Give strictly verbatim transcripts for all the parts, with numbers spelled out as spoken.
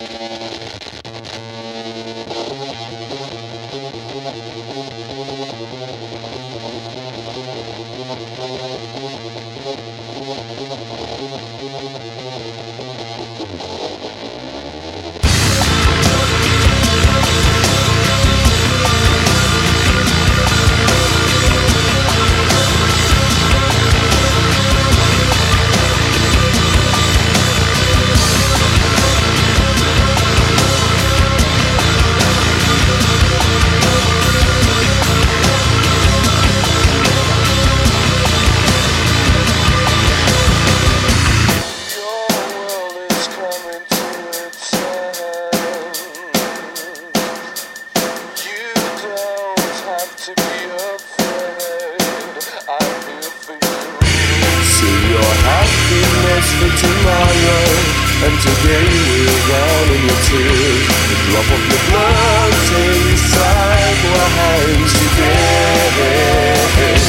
For tomorrow, and today we're drowning your tears. The drop of your blood tastes like wine today.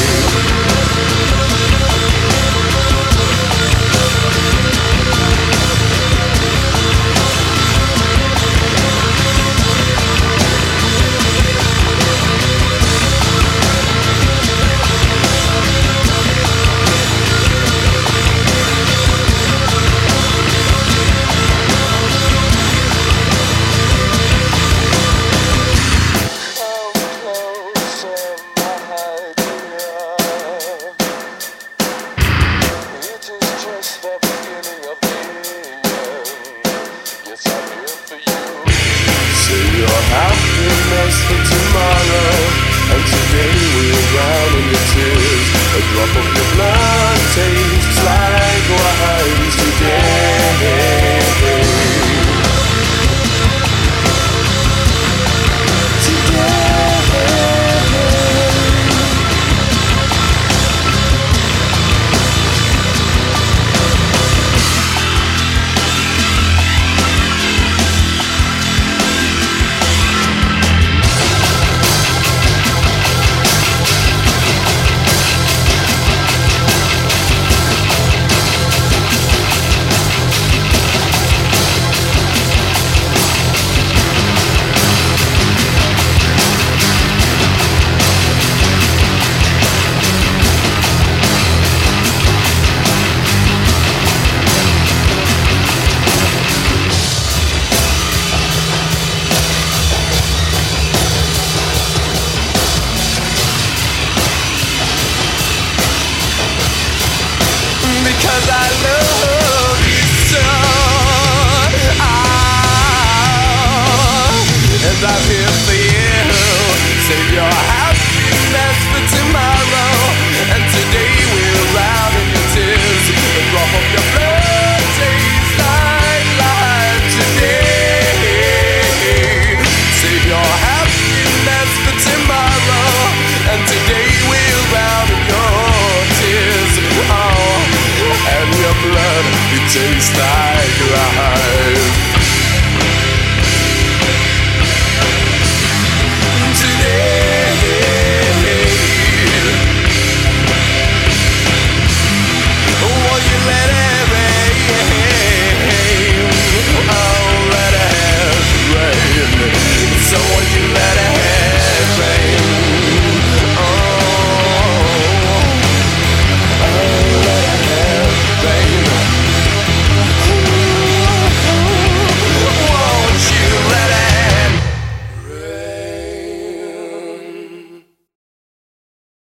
Happiness for tomorrow, and today we're drowning your tears. A drop of your blood tastes like wine today. Because I love you so, oh, and I'm here for you. Save your happiness for tomorrow, and today we're drowning your tears. A drop of your blood tastes like life today. Save your happiness for tomorrow, and today we're drowning your tears. Oh, and your blood, it tastes like